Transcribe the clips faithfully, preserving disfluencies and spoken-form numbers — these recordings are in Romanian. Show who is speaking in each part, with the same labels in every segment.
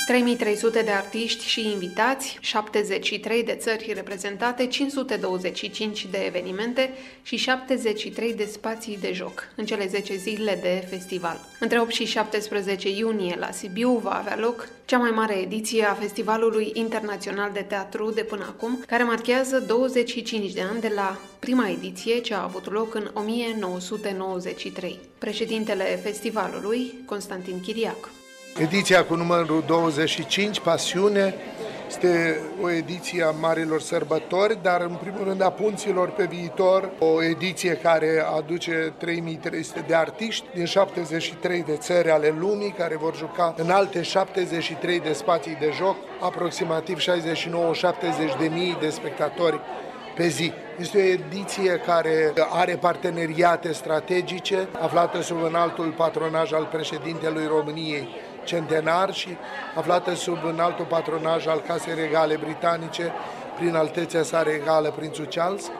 Speaker 1: trei mii trei sute de artiști și invitați, șaptezeci și trei de țări reprezentate, cinci sute douăzeci și cinci de evenimente și șaptezeci și trei de spații de joc în cele zece zile de festival. Între opt și șaptesprezece iunie la Sibiu va avea loc cea mai mare ediție a Festivalului Internațional de Teatru de până acum, care marchează douăzeci și cinci de ani de la prima ediție, ce a avut loc în o mie nouă sute nouăzeci și trei. Președintele festivalului, Constantin Chiriac.
Speaker 2: Ediția cu numărul douăzeci și cinci, Pasiune, este o ediție a marilor sărbători, dar în primul rând a punților pe viitor, o ediție care aduce trei mii trei sute de artiști din șaptezeci și trei de țări ale lumii, care vor juca în alte șaptezeci și trei de spații de joc, aproximativ șaizeci și nouă șaptezeci de mii de spectatori pe zi. Este o ediție care are parteneriate strategice, aflată sub înaltul patronaj al președintelui României centenar și aflată sub înaltul patronaj al Casei Regale Britanice, prin altețea sa regală, Prințul Charles.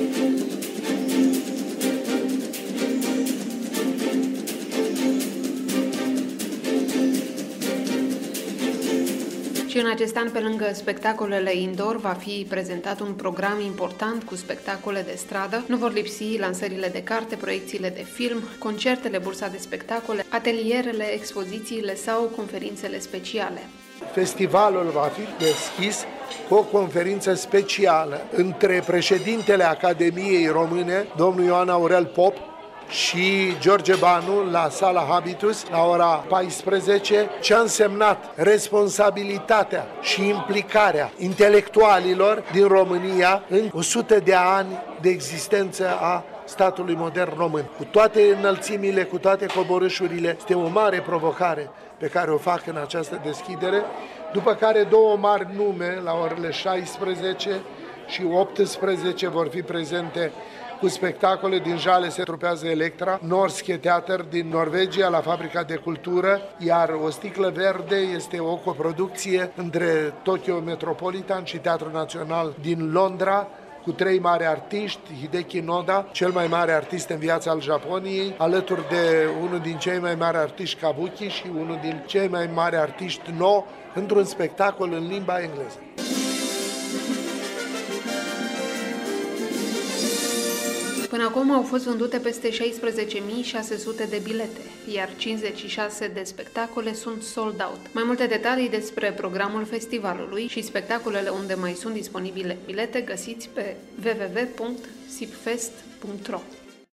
Speaker 1: Și în acest an, pe lângă spectacolele indoor, va fi prezentat un program important cu spectacole de stradă. Nu vor lipsi lansările de carte, proiecțiile de film, concertele, bursa de spectacole, atelierele, expozițiile sau conferințele speciale.
Speaker 2: Festivalul va fi deschis cu o conferință specială între președintele Academiei Române, domnul Ioan Aurel Pop, și George Banu la Sala Habitus la ora paisprezece, ce a însemnat responsabilitatea și implicarea intelectualilor din România în o sută de ani de existență a statului modern român. Cu toate înălțimile, cu toate coborâșurile, este o mare provocare pe care o fac în această deschidere, după care două mari nume la orele șaisprezece și optsprezece vor fi prezente cu spectacole. Din Jale se trupează Electra, Norske Theater din Norvegia la Fabrica de Cultură, iar O sticlă verde este o coproducție între Tokyo Metropolitan și Teatrul Național din Londra, cu trei mari artiști, Hideki Noda, cel mai mare artist în viața al Japoniei, alături de unul din cei mai mari artiști kabuki și unul din cei mai mari artiști no, într-un spectacol în limba engleză.
Speaker 1: Până acum au fost vândute peste șaisprezece mii șase sute de bilete, iar cincizeci și șase de spectacole sunt sold out. Mai multe detalii despre programul festivalului și spectacolele unde mai sunt disponibile bilete găsiți pe w w w punct sipfest punct ro.